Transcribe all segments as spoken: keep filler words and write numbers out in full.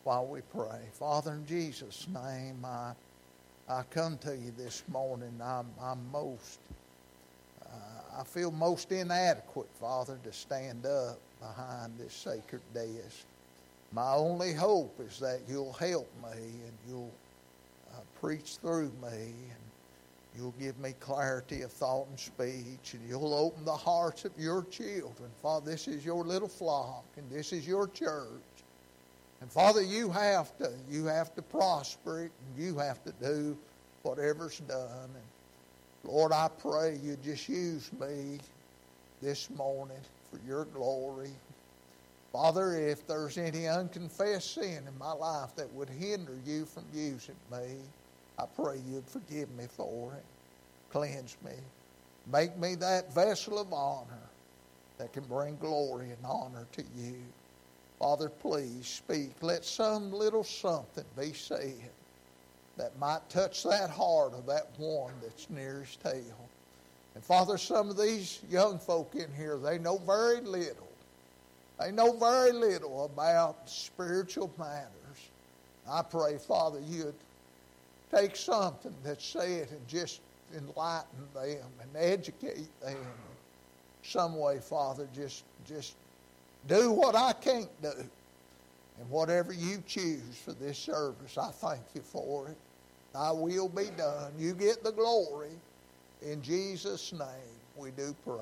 while we pray. Father, in Jesus' name, I, I come to you this morning. I'm, I'm most, uh, I feel most inadequate, Father, to stand up behind this sacred desk. My only hope is that you'll help me and you'll uh, preach through me and you'll give me clarity of thought and speech, and you'll open the hearts of your children. Father, this is your little flock, and this is your church. And Father, you have to, you have to prosper it, and you have to do whatever's done. And Lord, I pray you just use me this morning for your glory. Father, if there's any unconfessed sin in my life that would hinder you from using me, I pray you'd forgive me for it. Cleanse me. Make me that vessel of honor that can bring glory and honor to you. Father, please speak. Let some little something be said that might touch that heart of that one that's nearest hell. And Father, some of these young folk in here, they know very little. They know very little about spiritual matters. I pray, Father, you'd take something that's said and just enlighten them and educate them. Some way, Father, just, just do what I can't do. And whatever you choose for this service, I thank you for it. Thy will be done. You get the glory. In Jesus' name we do pray.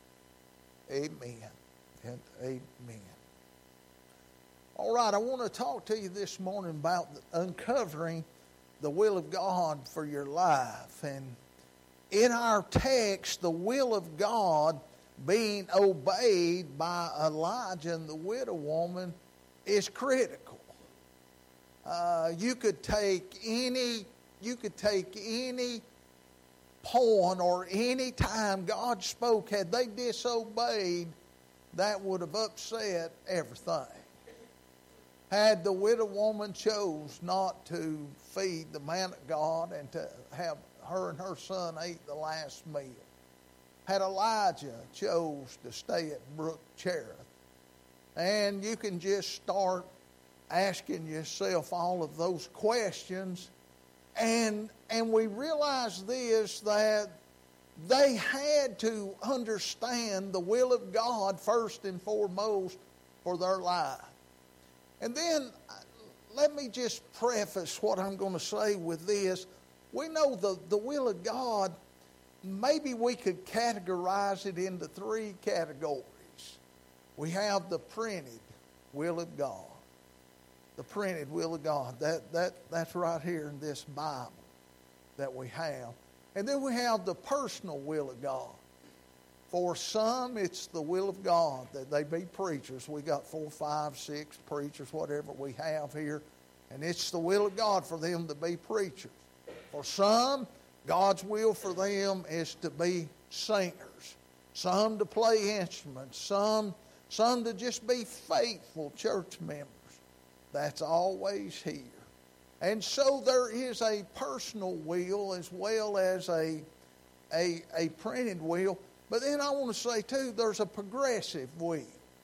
Amen and amen. All right, I want to talk to you this morning about uncovering the will of God for your life. And in our text, the will of God being obeyed by Elijah and the widow woman is critical. Uh, you could take any, you could take any point or any time God spoke, had they disobeyed, that would have upset everything. Had the widow woman chose not to feed the man of God and to have her and her son eat the last meal. Had Elijah chose to stay at Brook Cherith. And you can just start asking yourself all of those questions. And, and we realize this, that they had to understand the will of God first and foremost for their life. And then let me just preface what I'm going to say with this. We know the, the will of God, maybe we could categorize it into three categories. We have the printed will of God. The printed will of God. That, that, that's right here in this Bible that we have. And then we have the personal will of God. For some, it's the will of God that they be preachers. We got four, five, six preachers, whatever we have here. And it's the will of God for them to be preachers. For some, God's will for them is to be singers. Some to play instruments. Some, some to just be faithful church members. That's always here. And so there is a personal will as well as a, a, a printed will. But then I want to say, too, there's a progressive will.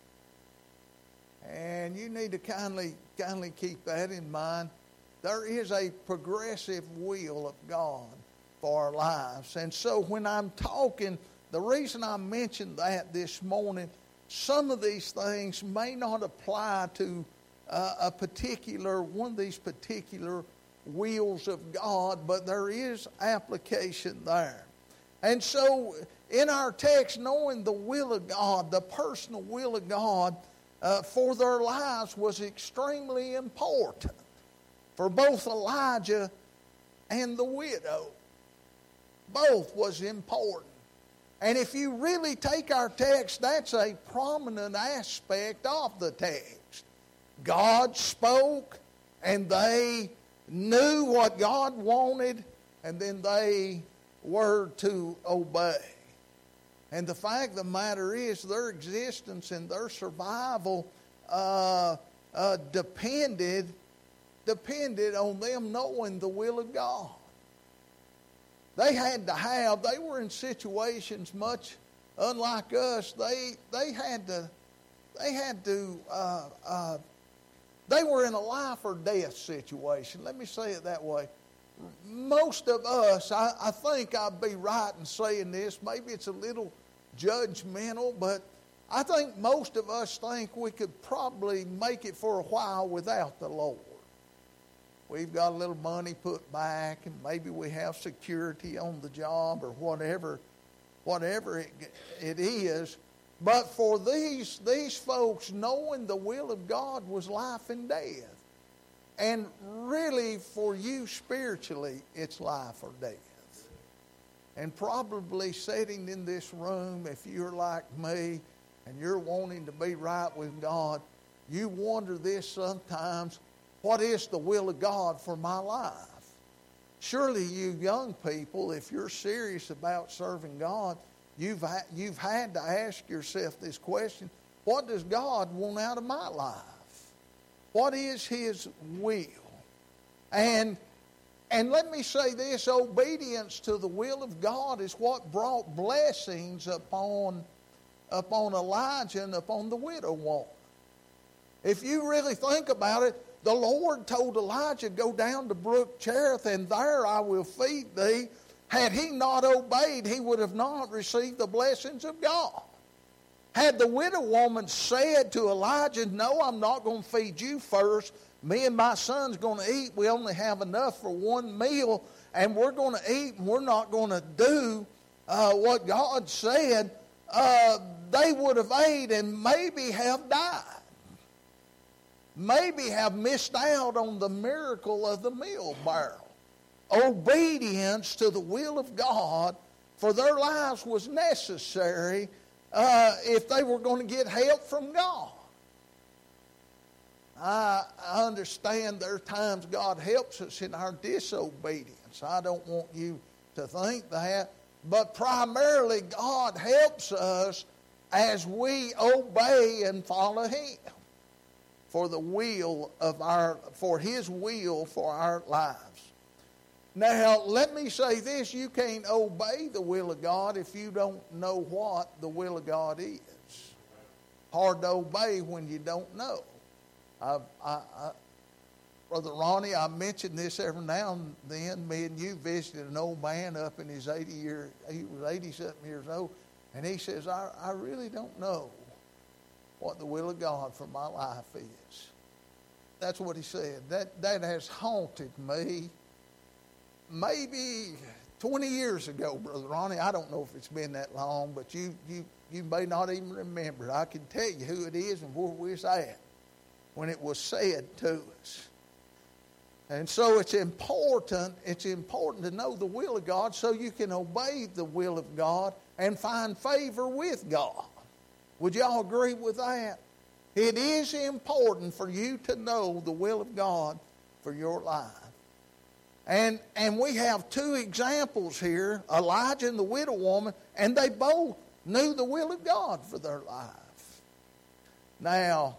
And you need to kindly, kindly keep that in mind. There is a progressive will of God for our lives. And so when I'm talking, the reason I mentioned that this morning, some of these things may not apply to uh, a particular, one of these particular wills of God, but there is application there. And so in our text, knowing the will of God, the personal will of God uh, for their lives was extremely important for both Elijah and the widow. Both was important. And if you really take our text, that's a prominent aspect of the text. God spoke, and they knew what God wanted, and then they were to obey. And the fact of the matter is, their existence and their survival uh, uh, depended depended on them knowing the will of God. They had to have, they were in situations much unlike us. They they had to they had to uh, uh, They were in a life or death situation. Let me say it that way. Most of us, I, I think I'd be right in saying this. Maybe it's a little judgmental, but I think most of us think we could probably make it for a while without the Lord. We've got a little money put back, and maybe we have security on the job or whatever, whatever it, it is. But for these, these folks, knowing the will of God was life and death. And really, for you spiritually, it's life or death. And probably sitting in this room, if you're like me and you're wanting to be right with God, you wonder this sometimes, what is the will of God for my life? Surely you young people, if you're serious about serving God, you've, ha- you've had to ask yourself this question, what does God want out of my life? What is His will? And, and let me say this, obedience to the will of God is what brought blessings upon, upon Elijah and upon the widow woman. If you really think about it, the Lord told Elijah, go down to Brook Cherith, and there I will feed thee. Had he not obeyed, he would have not received the blessings of God. Had the widow woman said to Elijah, no, I'm not going to feed you first. Me and my son's going to eat. We only have enough for one meal, and we're going to eat, and we're not going to do uh, what God said. Uh, they would have ate and maybe have died. Maybe have missed out on the miracle of the meal barrel. Obedience to the will of God for their lives was necessary uh, if they were going to get help from God. I, I understand there are times God helps us in our disobedience. I don't want you to think that. But primarily God helps us as we obey and follow Him for the will of our, for His will for our lives. Now, let me say this, you can't obey the will of God if you don't know what the will of God is. Hard to obey when you don't know. I, I, I, Brother Ronnie, I mention this every now and then. Me and you visited an old man up in his eighty year, he was eighty-something years old, and he says, I, I really don't know what the will of God for my life is. That's what he said. That, that has haunted me. Maybe twenty years ago, Brother Ronnie, I don't know if it's been that long, but you you you may not even remember it. I can tell you who it is and where we was at when it was said to us. And so it's important, it's important to know the will of God so you can obey the will of God and find favor with God. Would y'all agree with that? It is important for you to know the will of God for your life. And and we have two examples here, Elijah and the widow woman, and they both knew the will of God for their life. Now,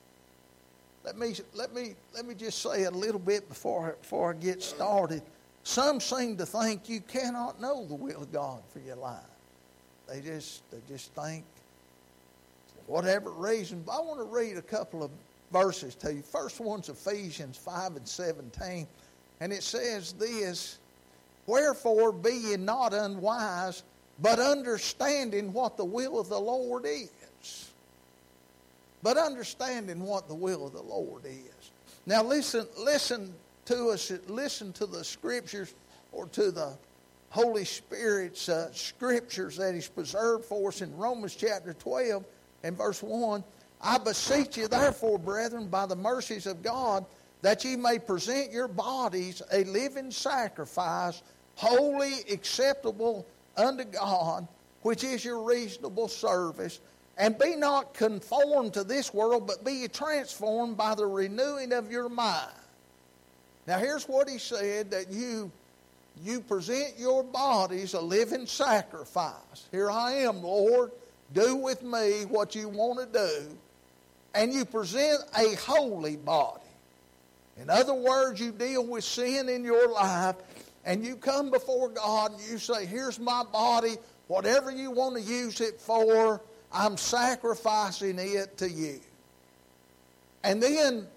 let me let me let me just say a little bit before before I get started. Some seem to think you cannot know the will of God for your life. They just they just think whatever reason. But I want to read a couple of verses to you. First one's Ephesians five and seventeen. And it says this, wherefore be ye not unwise, but understanding what the will of the Lord is. But understanding what the will of the Lord is. Now listen, listen to us, listen to the scriptures or to the Holy Spirit's uh, scriptures that He's preserved for us in Romans chapter twelve and verse one. I beseech you therefore, brethren, by the mercies of God, that ye may present your bodies a living sacrifice, holy, acceptable unto God, which is your reasonable service. And be not conformed to this world, but be ye transformed by the renewing of your mind. Now here's what he said, that you, you present your bodies a living sacrifice. Here I am, Lord. Do with me what you want to do. And you present a holy body. In other words, you deal with sin in your life, and you come before God and you say, here's my body, whatever you want to use it for, I'm sacrificing it to you. And then,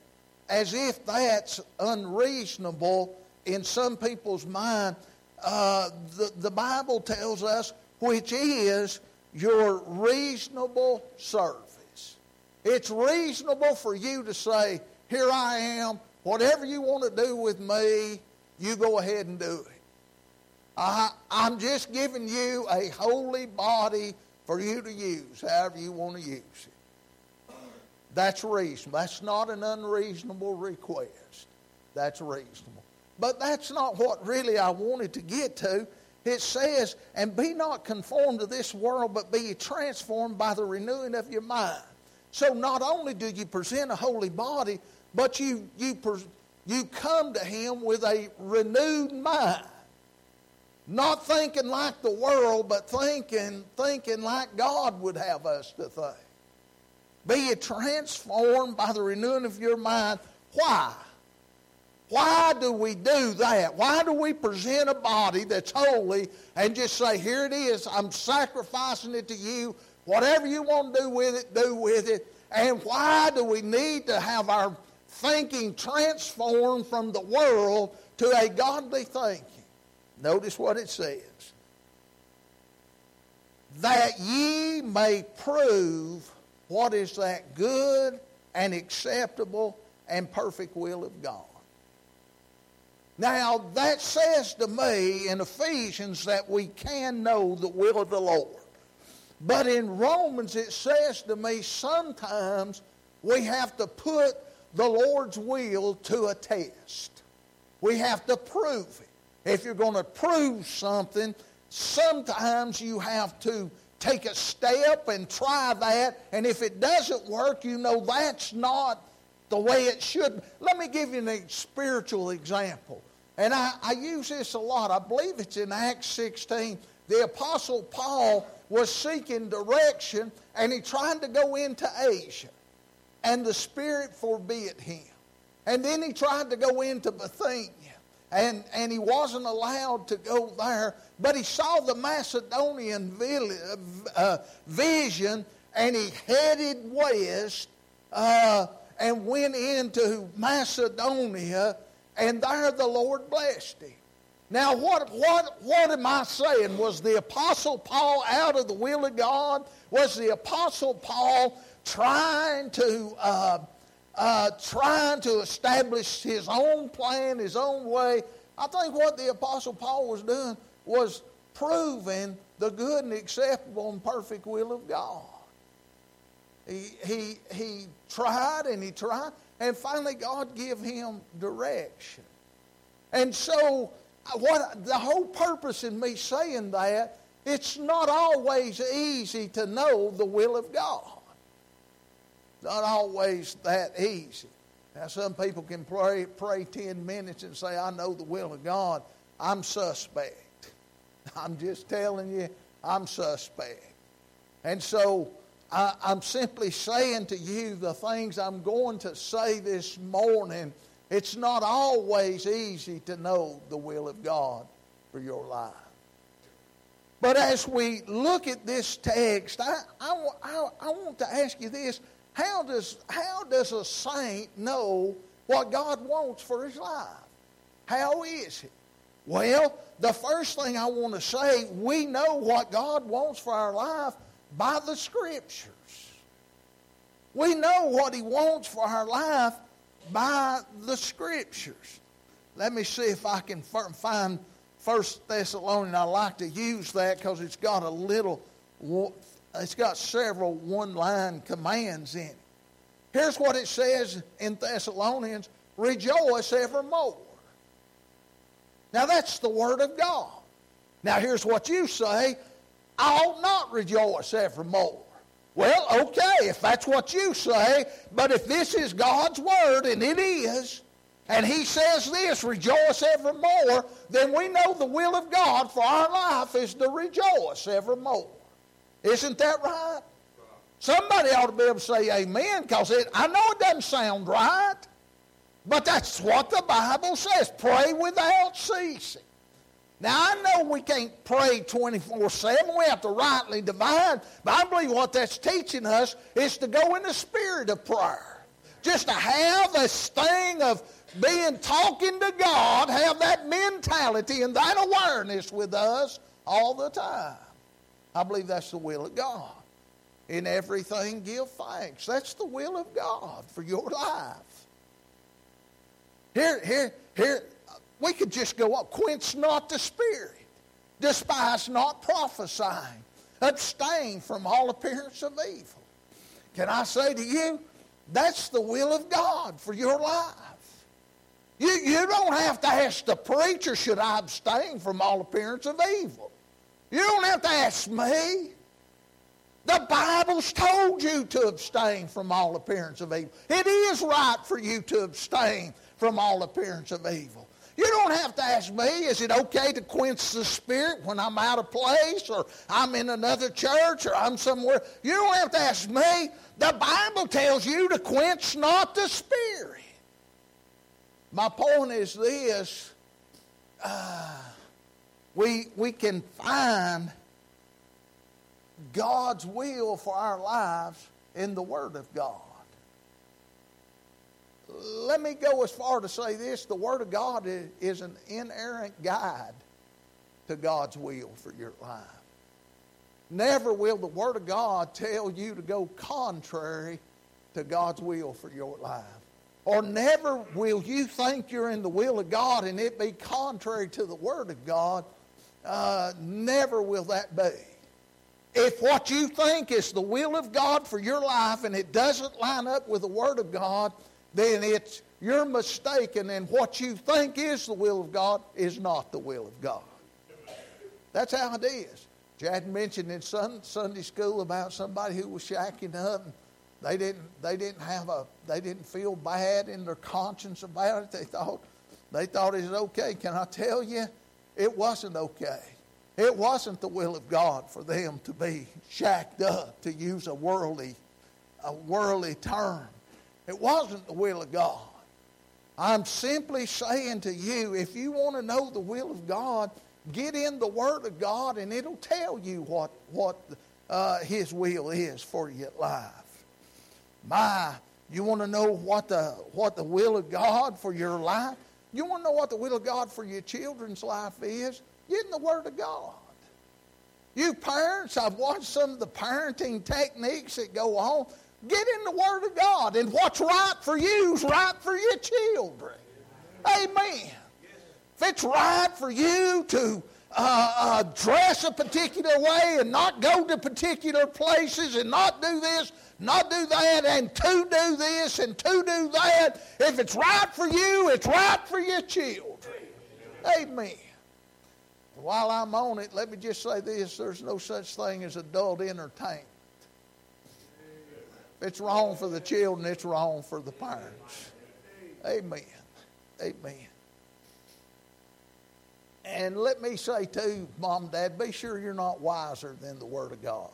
as if that's unreasonable in some people's mind. Uh, the, the Bible tells us which is your reasonable service. It's reasonable for you to say, here I am, whatever you want to do with me, you go ahead and do it. I, I'm just giving you a holy body for you to use, however you want to use it. That's reasonable. That's not an unreasonable request. That's reasonable. But that's not what really I wanted to get to. It says, and be not conformed to this world, but be transformed by the renewing of your mind. So not only do you present a holy body, but you you you come to Him with a renewed mind. Not thinking like the world, but thinking, thinking like God would have us to think. Be ye transformed by the renewing of your mind. Why? Why do we do that? Why do we present a body that's holy and just say, here it is, I'm sacrificing it to you. Whatever you want to do with it, do with it. And why do we need to have our thinking transformed from the world to a godly thinking? Notice what it says. That ye may prove what is that good and acceptable and perfect will of God. Now, that says to me in Ephesians that we can know the will of the Lord. But in Romans it says to me sometimes we have to put the Lord's will to a test. We have to prove it. If you're going to prove something, sometimes you have to take a step and try that. And if it doesn't work, you know that's not the way it should. Let me give you a spiritual example. And I, I use this a lot. I believe it's in Acts sixteen. The Apostle Paul was seeking direction, and he tried to go into Asia. And the Spirit forbid him. And then he tried to go into Bithynia. And, and he wasn't allowed to go there. But he saw the Macedonian uh, vision, and he headed west uh, and went into Macedonia. And there the Lord blessed him. Now, what, what, what am I saying? Was the Apostle Paul out of the will of God? Was the Apostle Paul trying to uh, uh, trying to establish his own plan, his own way? I think what the Apostle Paul was doing was proving the good and acceptable and perfect will of God. He, he, he tried and he tried, and finally God gave him direction. And so, what the whole purpose in me saying that, it's not always easy to know the will of God. Not always that easy. Now, some people can pray, pray ten minutes and say, I know the will of God. I'm suspect. I'm just telling you, I'm suspect. And so, I, I'm simply saying to you the things I'm going to say this morning. It's not always easy to know the will of God for your life. But as we look at this text, I, I, I, I want to ask you this. How does, how does a saint know what God wants for his life? How is it? Well, the first thing I want to say, we know what God wants for our life by the Scriptures. We know what He wants for our life by the Scriptures. Let me see if I can find First Thessalonians. I like to use that because it's got a little, it's got several one-line commands in it. Here's what it says in Thessalonians: rejoice evermore. Now that's the Word of God. Now here's what you say: I ought not rejoice evermore. Well, okay, if that's what you say, but if this is God's Word, and it is, and He says this, rejoice evermore, then we know the will of God for our life is to rejoice evermore. Isn't that right? Somebody ought to be able to say amen, because I know it doesn't sound right, but that's what the Bible says. Pray without ceasing. Now, I know we can't pray twenty-four seven. We have to rightly divide. But I believe what that's teaching us is to go in the spirit of prayer. just to have this thing of being talking to God, have that mentality and that awareness with us all the time. I believe that's the will of God. In everything, give thanks. That's the will of God for your life. Here, here, here, we could just go up. Quench not the spirit. Despise not prophesying. Abstain from all appearance of evil. Can I say to you, that's the will of God for your life. You, you don't have to ask the preacher, should I abstain from all appearance of evil? You don't have to ask me. The Bible's told you to abstain from all appearance of evil. It is right for you to abstain from all appearance of evil. You don't have to ask me, is it okay to quench the spirit when I'm out of place or I'm in another church or I'm somewhere? You don't have to ask me. The Bible tells you to quench not the spirit. My point is this. Uh, we, we can find God's will for our lives in the Word of God. Let me go as far to say this. The Word of God is, is an inerrant guide to God's will for your life. Never will the Word of God tell you to go contrary to God's will for your life. Or never will you think you're in the will of God and it be contrary to the Word of God. Uh, never will that be. If what you think is the will of God for your life and it doesn't line up with the Word of God, then it's you're mistaken, and what you think is the will of God is not the will of God. That's how it is. Jad mentioned in Sunday school about somebody who was shacking up. And they didn't. They didn't have a. They didn't feel bad in their conscience about it. They thought. They thought it was okay. Can I tell you, it wasn't okay. It wasn't the will of God for them to be shacked up, to use a worldly, a worldly term. It wasn't the will of God. I'm simply saying to you, if you want to know the will of God, get in the Word of God and it'll tell you what, what uh, His will is for your life. My, you want to know what the, what the will of God for your life? You want to know what the will of God for your children's life is? Get in the Word of God. You parents, I've watched some of the parenting techniques that go on. Get in the Word of God, and what's right for you is right for your children. Amen. If it's right for you to uh, uh, dress a particular way and not go to particular places and not do this, not do that, and to do this and to do that, if it's right for you, it's right for your children. Amen. While I'm on it, let me just say this. There's no such thing as adult entertainment. If it's wrong for the children, it's wrong for the parents. Amen. Amen. And let me say too, Mom and Dad, be sure you're not wiser than the Word of God.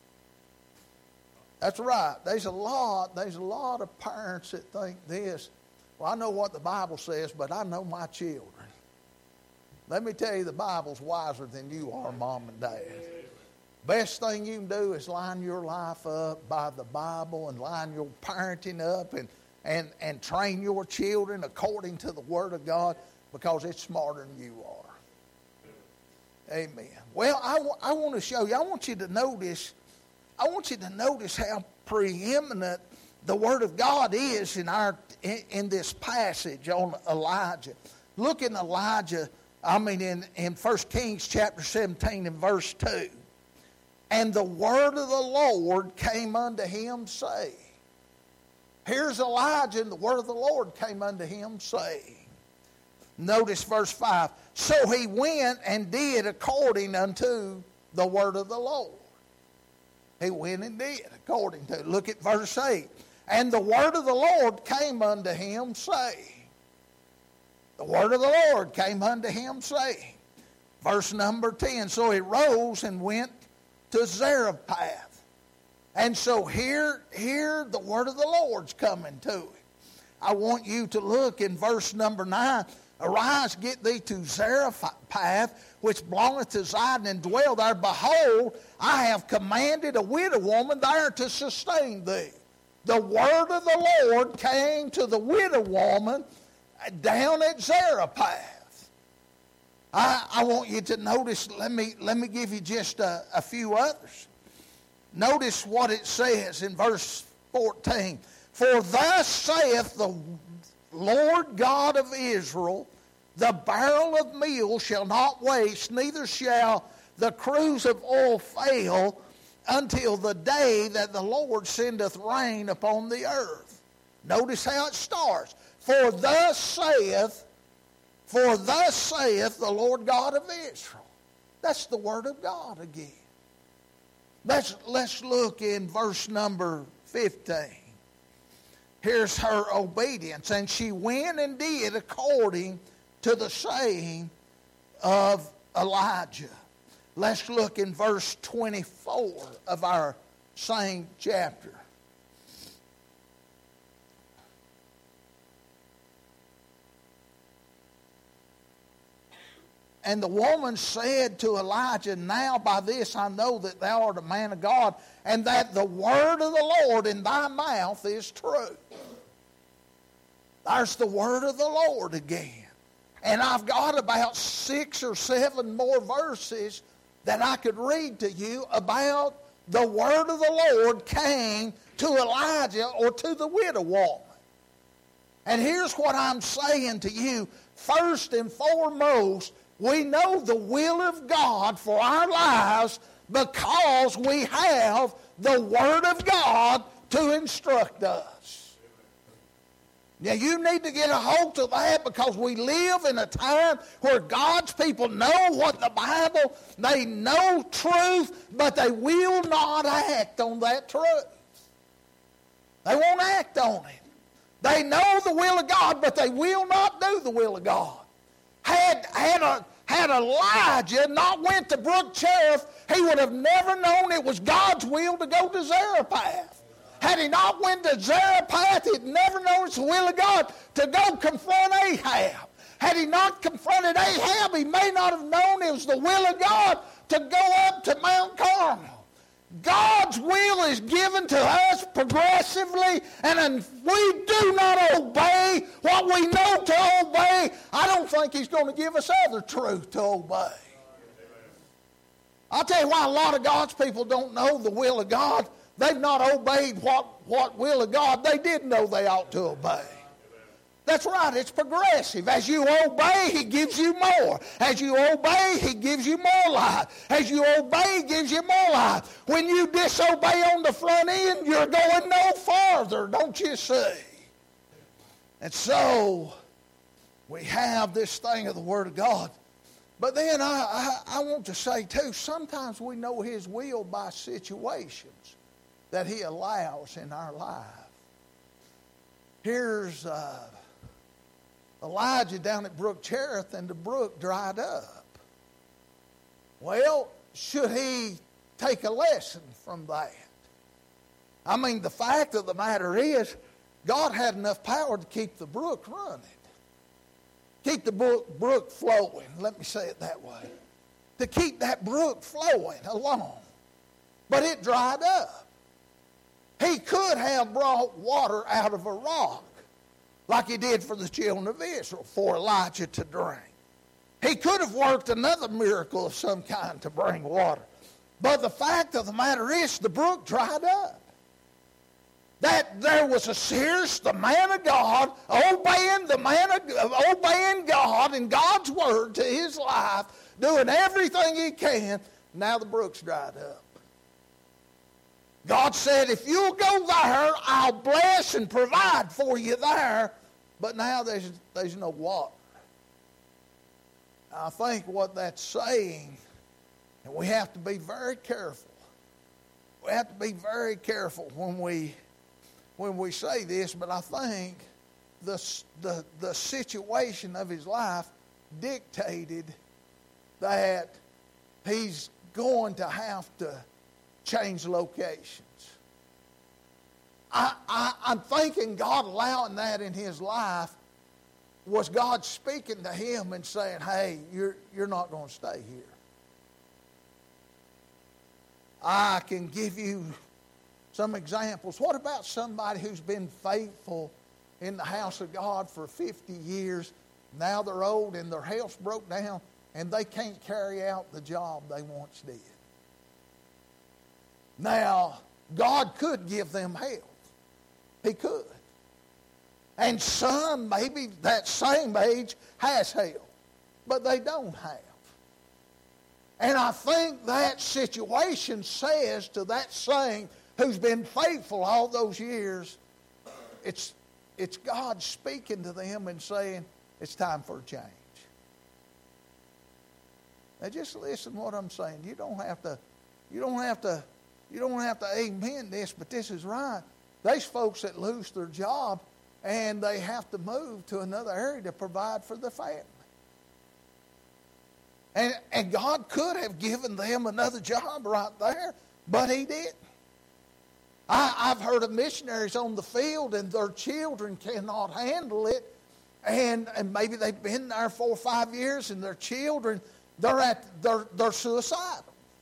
That's right. There's a lot, there's a lot of parents that think this. Well, I know what the Bible says, but I know my children. Let me tell you, the Bible's wiser than you are, Mom and Dad. Best thing you can do is line your life up by the Bible and line your parenting up and, and, and train your children according to the Word of God, because it's smarter than you are. Amen. Well, I, w- I want to show you, I want you to notice, I want you to notice how preeminent the Word of God is in our in, in this passage on Elijah. Look in Elijah, I mean in, in First Kings chapter seventeen and verse two. And the word of the Lord came unto him, saying. Here's Elijah, and the word of the Lord came unto him, saying. Notice verse five. So he went and did according unto the word of the Lord. He went and did according to. Look at verse eight. And the word of the Lord came unto him, saying. The word of the Lord came unto him, saying. Verse number ten. So he rose and went to Zarephath. And so here, here the word of the Lord's coming to him. I want you to look in verse number nine. Arise, get thee to Zarephath, which belongeth to Zidon, and dwell there. Behold, I have commanded a widow woman there to sustain thee. the word of the Lord came to the widow woman down at Zarephath. I, I want you to notice, let me, let me give you just a, a few others. Notice what it says in verse fourteen. For thus saith the Lord God of Israel, the barrel of meal shall not waste, neither shall the cruse of oil fail, until the day that the Lord sendeth rain upon the earth. Notice how it starts. For thus saith, for thus saith the Lord God of Israel. That's the word of God again. Let's, let's look in verse number fifteen. Here's her obedience. And she went and did according to the saying of Elijah. Let's look in verse twenty-four of our same chapter. And the woman said to Elijah, now by this I know that thou art a man of God, and that the word of the Lord in thy mouth is true. There's the word of the Lord again. And I've got about six or seven more verses that I could read to you about the word of the Lord came to Elijah or to the widow woman. And here's what I'm saying to you. First and foremost, we know the will of God for our lives because we have the Word of God to instruct us. Now you need to get a hold of that because we live in a time where God's people know what the Bible, they know truth, but they will not act on that truth. They won't act on it. They know the will of God, but they will not do the will of God. Had, had, a, had Elijah not went to Brook Cherith, he would have never known it was God's will to go to Zarephath. Had he not went to Zarephath, he'd never known it's the will of God to go confront Ahab. Had he not confronted Ahab, he may not have known it was the will of God to go up to Mount Carmel. God's will is given to us progressively, and if we do not obey what we know to obey, I don't think he's going to give us other truth to obey. I'll tell you why a lot of God's people don't know the will of God. They've not obeyed what, what will of God they did know they ought to obey. That's right, it's progressive. As you obey, he gives you more. As you obey, he gives you more life. As you obey, he gives you more life. When you disobey on the front end, you're going no farther, don't you see? And so, we have this thing of the Word of God. But then I, I, I want to say too, sometimes we know his will by situations that he allows in our life. Here's uh, Elijah down at Brook Cherith, and the brook dried up. Well, should he take a lesson from that? I mean, the fact of the matter is, God had enough power to keep the brook running. Keep the brook, brook flowing, let me say it that way. To keep that brook flowing along. But it dried up. He could have brought water out of a rock, like he did for the children of Israel, for Elijah to drink. He could have worked another miracle of some kind to bring water. But the fact of the matter is, the brook dried up. That there was a serious, the man of God, obeying the man of, obeying God and God's word to his life, doing everything he can. Now the brook's dried up. God said, if you'll go there, I'll bless and provide for you there. But now there's, there's no water. I think what that's saying, and we have to be very careful. We have to be very careful when we when we say this, but I think the, the, the situation of his life dictated that he's going to have to change locations. I, I, I'm thinking God allowing that in his life was God speaking to him and saying, hey, you're, you're not going to stay here. I can give you some examples. What about somebody who's been faithful in the house of God for fifty years? Now they're old and their health's broke down and they can't carry out the job they once did. Now, God could give them health. He could. And some, maybe that same age, has health, but they don't have. And I think that situation says to that saint who's been faithful all those years, it's, it's God speaking to them and saying, it's time for a change. Now just listen to what I'm saying. You don't have to, you don't have to, you don't have to amen this, but this is right. There's folks that lose their job and they have to move to another area to provide for their family. And, and God could have given them another job right there, but He didn't. I, I've heard of missionaries on the field and their children cannot handle it. And, and maybe they've been there four or five years and their children, they're, at, they're, they're suicidal.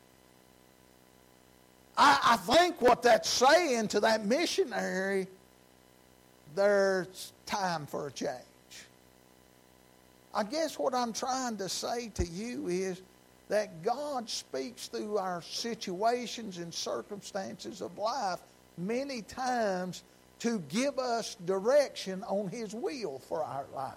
I, I think what that's saying to that missionary, there's time for a change. I guess what I'm trying to say to you is that God speaks through our situations and circumstances of life many times to give us direction on His will for our life.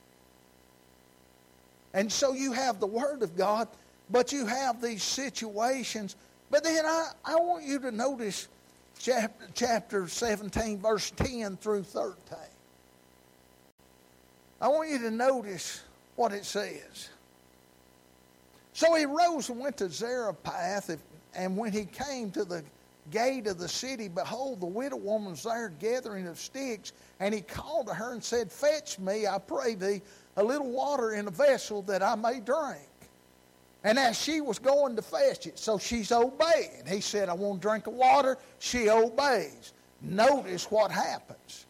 And so you have the Word of God, but you have these situations. But then I, I want you to notice chapter, chapter seventeen, verse ten through thirteen. I want you to notice what it says. So he rose and went to Zarephath, and when he came to the gate of the city, behold, the widow woman was there gathering of sticks, and he called to her and said, fetch me, I pray thee, a little water in a vessel that I may drink. And as she was going to fetch it, so she's obeying. He said, I want to drink of water. She obeys. Notice what happens.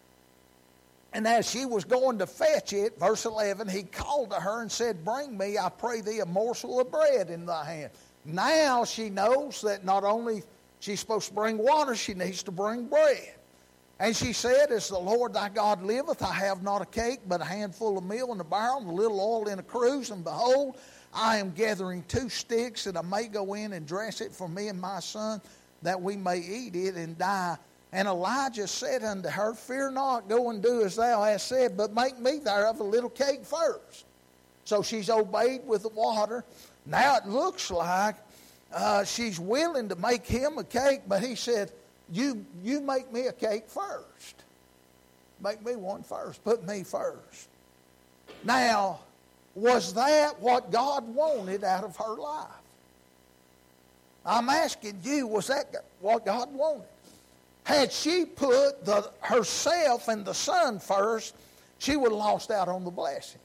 And as she was going to fetch it, verse eleven, he called to her and said, bring me, I pray thee, a morsel of bread in thy hand. Now she knows that not only she's supposed to bring water, she needs to bring bread. And she said, as the Lord thy God liveth, I have not a cake, but a handful of meal in a barrel, and a little oil in a cruse, and behold, I am gathering two sticks, that I may go in and dress it for me and my son, that we may eat it and die. And Elijah said unto her, fear not, go and do as thou hast said, but make me thereof a little cake first. So she's obeyed with the water. Now it looks like uh, she's willing to make him a cake, but he said, you, you make me a cake first. Make me one first. Put me first. Now, was that what God wanted out of her life? I'm asking you, was that what God wanted? Had she put the, herself and the son first, she would have lost out on the blessing.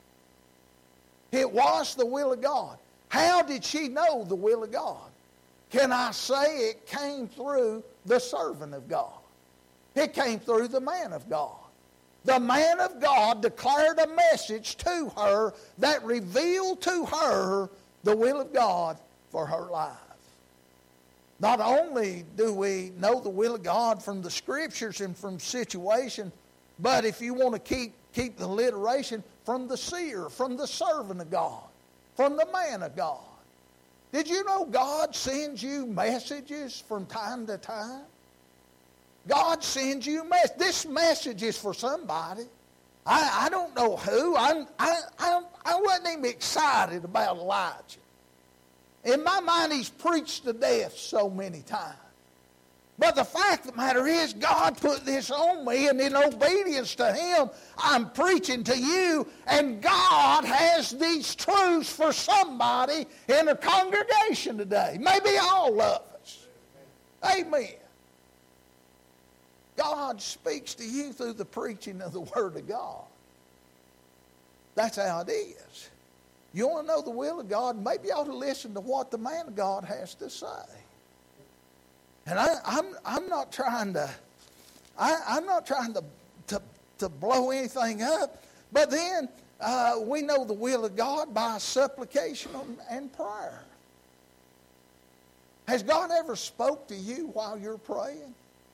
It was the will of God. How did she know the will of God? Can I say it came through the servant of God? It came through the man of God. The man of God declared a message to her that revealed to her the will of God for her life. Not only do we know the will of God from the Scriptures and from situation, but if you want to keep, keep the alliteration, from the seer, from the servant of God, from the man of God. Did you know God sends you messages from time to time? God sends you a message. This message is for somebody. I, I don't know who. I, I, I, I wasn't even excited about Elijah. In my mind, he's preached to death so many times. But the fact of the matter is, God put this on me, and in obedience to Him, I'm preaching to you, and God has these truths for somebody in a congregation today. Maybe all of us. Amen. God speaks to you through the preaching of the Word of God. That's how it is. You want to know the will of God? Maybe you ought to listen to what the man of God has to say. And I, I'm I'm not trying to I, I'm not trying to, to to blow anything up, but then uh, we know the will of God by supplication and prayer. Has God ever spoke to you while you're praying?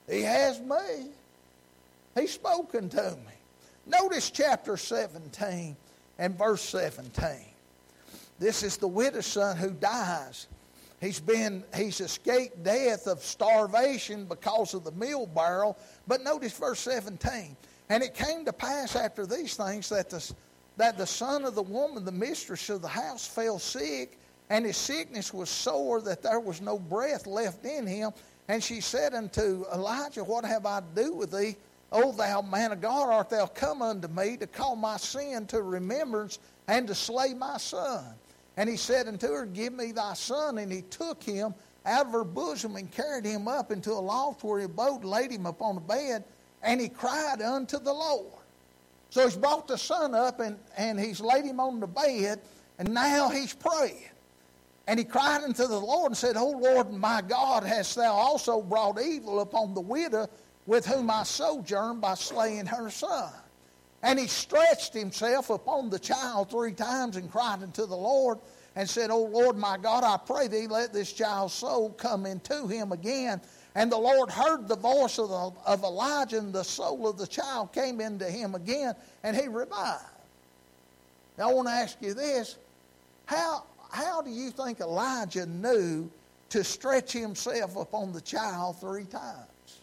He has me. He's spoken to me. Notice chapter seventeen and verse seventeen. This is the widow's son who dies. He's been, he's escaped death of starvation because of the meal barrel. But notice verse seventeen. And it came to pass after these things that the, that the son of the woman, the mistress of the house, fell sick, and his sickness was sore that there was no breath left in him. And she said unto Elijah, What have I to do with thee, O thou man of God? Art thou come unto me to call my sin to remembrance and to slay my son? And he said unto her, Give me thy son. And he took him out of her bosom and carried him up into a loft where he abode, laid him upon a bed, and he cried unto the Lord. So he's brought the son up and, and he's laid him on the bed, and now he's praying. And he cried unto the Lord and said, O Lord my God, hast thou also brought evil upon the widow with whom I sojourn by slaying her son? And he stretched himself upon the child three times and cried unto the Lord and said, O Lord my God, I pray thee, let this child's soul come into him again. And the Lord heard the voice of, the, of Elijah, and the soul of the child came into him again, and he revived. Now I want to ask you this. How, how do you think Elijah knew to stretch himself upon the child three times?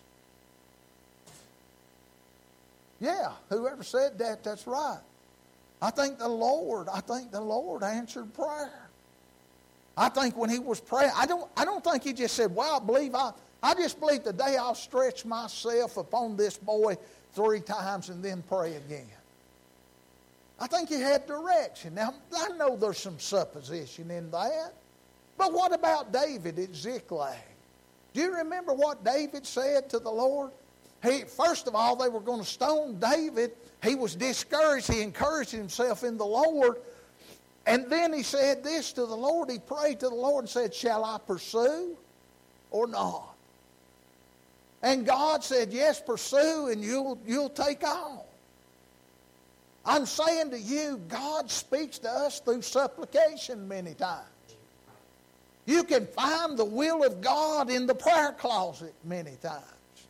Yeah, whoever said that, that's right. I think the Lord, I think the Lord answered prayer. I think when he was praying, I don't, I don't think he just said, well, I believe I, I just believe today I'll stretch myself upon this boy three times and then pray again. I think he had direction. Now, I know there's some supposition in that. But what about David at Ziklag? Do you remember what David said to the Lord? He, first of all, they were going to stone David. He was discouraged. He encouraged himself in the Lord. And then he said this to the Lord. He prayed to the Lord and said, Shall I pursue or not? And God said, yes, pursue, and you'll, you'll take on. I'm saying to you, God speaks to us through supplication many times. You can find the will of God in the prayer closet many times.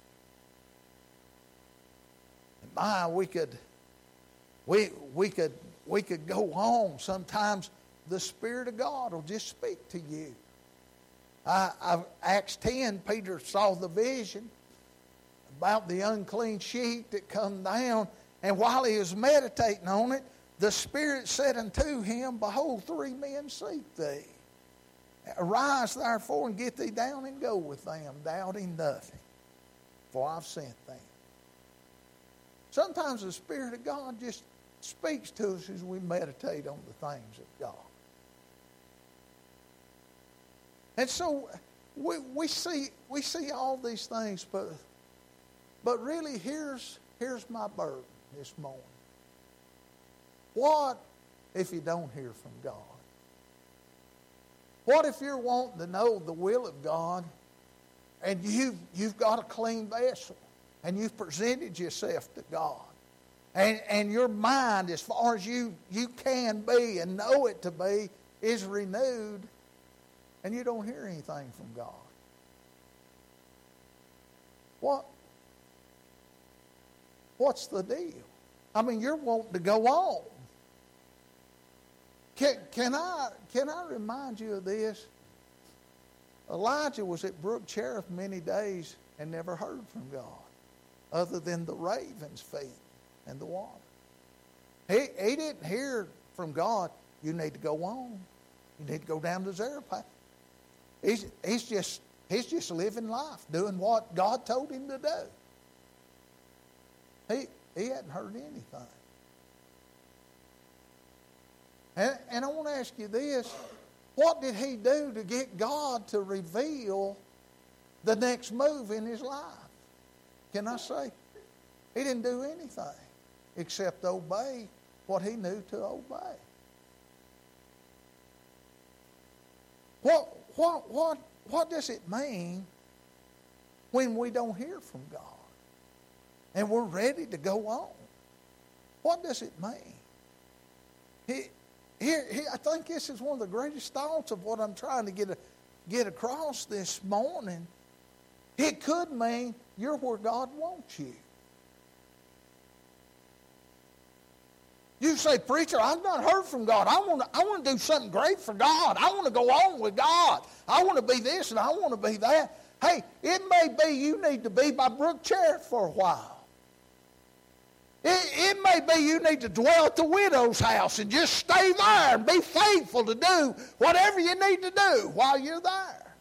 My, we could, we we could, we could go on. Sometimes the Spirit of God will just speak to you. I, I, Acts ten, Peter saw the vision about the unclean sheep that come down, and while he was meditating on it, the Spirit said unto him, Behold, three men seek thee. Arise therefore and get thee down and go with them, doubting nothing, for I've sent them. Sometimes the Spirit of God just speaks to us as we meditate on the things of God. And so we, we see we see all these things, but but really here's here's my burden this morning. What if you don't hear from God? What if you're wanting to know the will of God and you've, you've got a clean vessel and you've presented yourself to God and, and your mind, as far as you, you can be and know it to be, is renewed and you don't hear anything from God? What? What's the deal? I mean, you're wanting to go on. Can, can I can I remind you of this? Elijah was at Brook Cherith many days and never heard from God, other than the ravens feed and the water. He, he didn't hear from God, you need to go on. You need to go down to Zarephath. He's, he's, just, he's just living life, doing what God told him to do. He, he hadn't heard anything. And, and I want to ask you this. What did he do to get God to reveal the next move in his life? Can I say? He didn't do anything except obey what he knew to obey. What, what, what, what does it mean when we don't hear from God and we're ready to go on? What does it mean? He, Here, here, I think this is one of the greatest thoughts of what I'm trying to get, a, get across this morning. It could mean you're where God wants you. You say, preacher, I've not heard from God. I want to I want to do something great for God. I want to go on with God. I want to be this and I want to be that. Hey, it may be you need to be by Brook Cherith for a while. It, it may be you need to dwell at the widow's house and just stay there and be faithful to do whatever you need to do while you're there.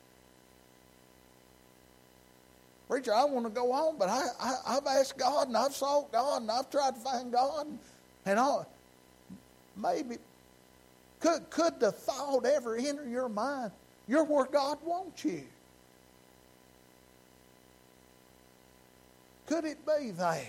Preacher, I want to go on, but I, I, I've asked God and I've sought God and I've tried to find God. And, and all. Maybe, could, could the thought ever enter your mind, you're where God wants you? Could it be that?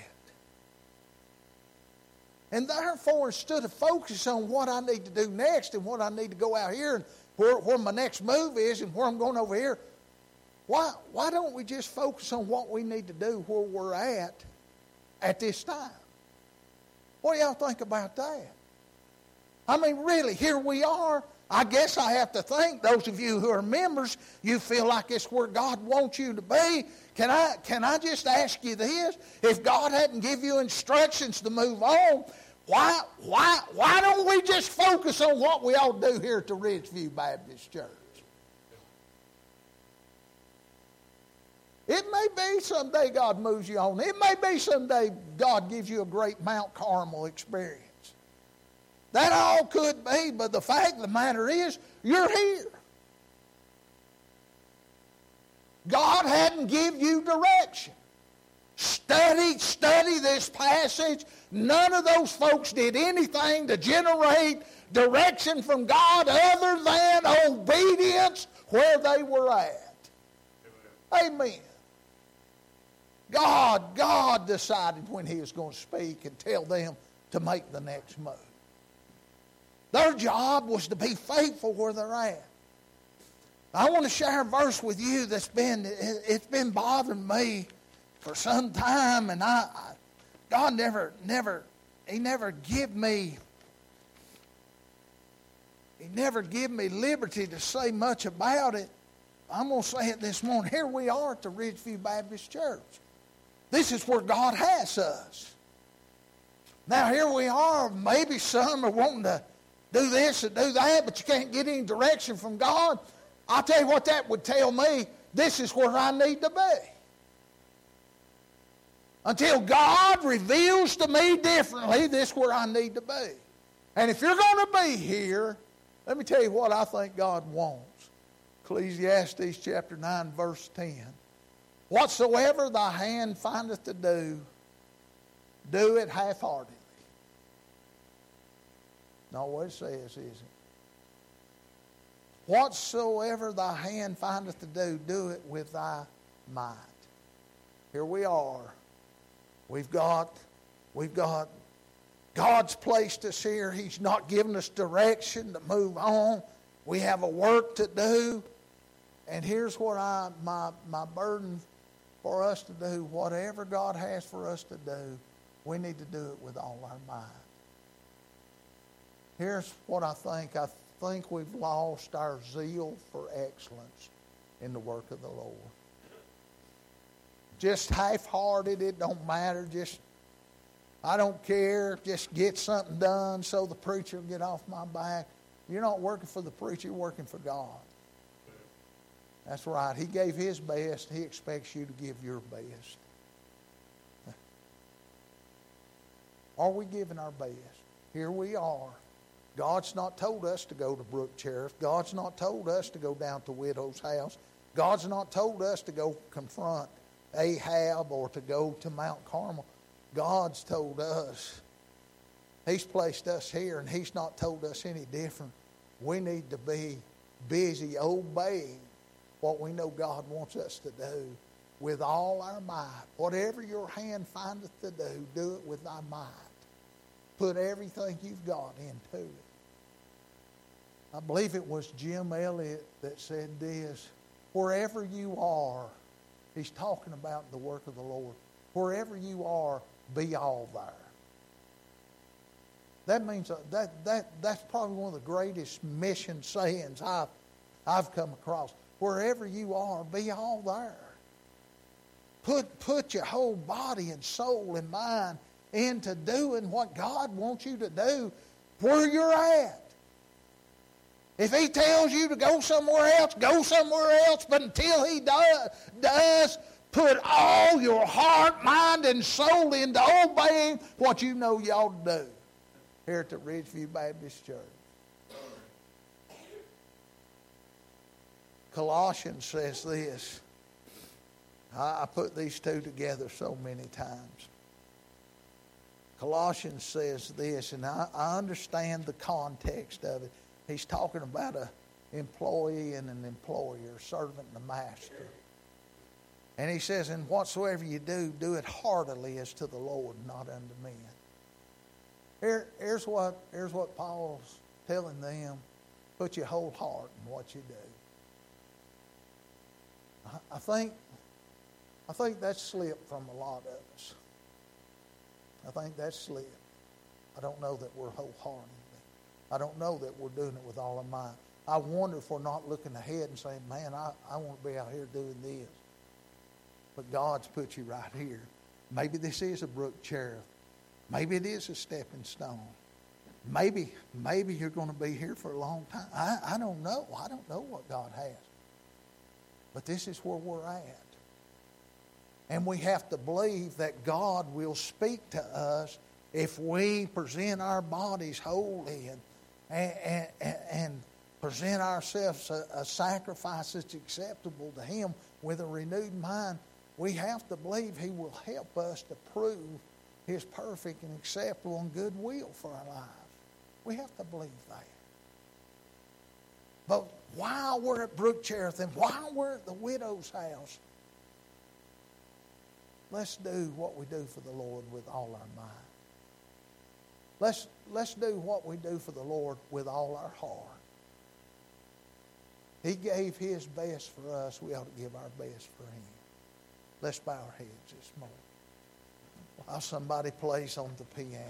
And therefore, instead of focus on what I need to do next and what I need to go out here and where, where my next move is and where I'm going over here, why, why don't we just focus on what we need to do where we're at at this time? What do y'all think about that? I mean, really, here we are. I guess I have to think, those of you who are members, you feel like it's where God wants you to be. Can I, can I just ask you this? If God hadn't give you instructions to move on, why, why, why don't we just focus on what we all do here at the Ridgeview Baptist Church? It may be someday God moves you on. It may be someday God gives you a great Mount Carmel experience. That all could be, but the fact of the matter is, you're here. God hadn't give you direction. Study, study this passage. None of those folks did anything to generate direction from God other than obedience where they were at. Amen. God, God decided when He was going to speak and tell them to make the next move. Their job was to be faithful where they're at. I want to share a verse with you that's been, it's been bothering me for some time, and I, I God never, never, He never give me, He never give me liberty to say much about it. I'm going to say it this morning. Here we are at the Ridgeview Baptist Church. This is where God has us. Now here we are. Maybe some are wanting to do this and do that, but you can't get any direction from God. I'll tell you what that would tell me. This is where I need to be. Until God reveals to me differently, this is where I need to be. And if you're going to be here, let me tell you what I think God wants. Ecclesiastes chapter nine, verse ten. Whatsoever thy hand findeth to do, do it half-heartedly. Not what it says, is it? Whatsoever thy hand findeth to do, do it with thy might. Here we are. We've got, we've got, God's placed us here. He's not given us direction to move on. We have a work to do. And here's what I, my, my burden for us to do. Whatever God has for us to do, we need to do it with all our might. Here's what I think. I think we've lost our zeal for excellence in the work of the Lord. Just half-hearted, it don't matter. Just, I don't care. Just get something done so the preacher will get off my back. You're not working for the preacher, you're working for God. That's right. He gave His best. He expects you to give your best. Are we giving our best? Here we are. God's not told us to go to Brook Cherith. God's not told us to go down to Widow's house. God's not told us to go confront Ahab or to go to Mount Carmel. God's told us. He's placed us here, and He's not told us any different. We need to be busy obeying what we know God wants us to do with all our might. Whatever your hand findeth to do, do it with thy might. Put everything you've got into it. I believe it was Jim Elliott that said this. Wherever you are, he's talking about the work of the Lord. Wherever you are, be all there. That means that, that that's probably one of the greatest mission sayings I've, I've come across. Wherever you are, be all there. Put, put your whole body and soul and mind into doing what God wants you to do where you're at. If He tells you to go somewhere else, go somewhere else. But until He does, does put all your heart, mind, and soul into obeying what you know you ought to do here at the Ridgeview Baptist Church. Colossians says this. I put these two together so many times. Colossians says this, and I, I understand the context of it. He's talking about an employee and an employer, servant and a master. And he says, and whatsoever you do, do it heartily as to the Lord, not unto men. Here, here's what, here's what Paul's telling them. Put your whole heart in what you do. I, I think I think that's slipped from a lot of us. I think that's slipped. I don't know that we're wholehearted. I don't know that we're doing it with all our might. I wonder if we're not looking ahead and saying, man, I, I want to be out here doing this. But God's put you right here. Maybe this is a brook cherub. Maybe it is a stepping stone. Maybe, maybe you're going to be here for a long time. I, I don't know. I don't know what God has. But this is where we're at. And we have to believe that God will speak to us if we present our bodies holy and, and, and, and present ourselves a, a sacrifice that's acceptable to Him with a renewed mind. We have to believe He will help us to prove His perfect and acceptable and good will for our lives. We have to believe that. But while we're at Brook Cherith and while we're at the widow's house, let's do what we do for the Lord with all our might. Let's, let's do what we do for the Lord with all our heart. He gave His best for us. We ought to give our best for Him. Let's bow our heads this morning. While somebody plays on the piano.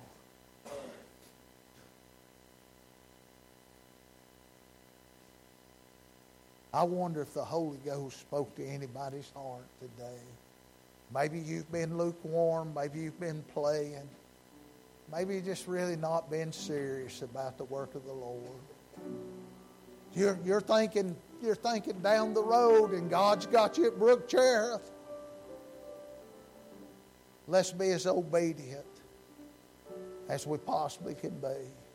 I wonder if the Holy Ghost spoke to anybody's heart today. Maybe you've been lukewarm. Maybe you've been playing. Maybe you've just really not been serious about the work of the Lord. You're, you're thinking you're thinking down the road and God's got you at Brook Cherith. Let's be as obedient as we possibly can be.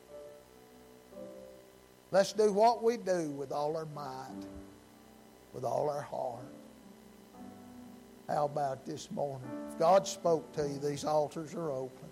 Let's do what we do with all our might, with all our heart. How about this morning? If God spoke to you, these altars are open.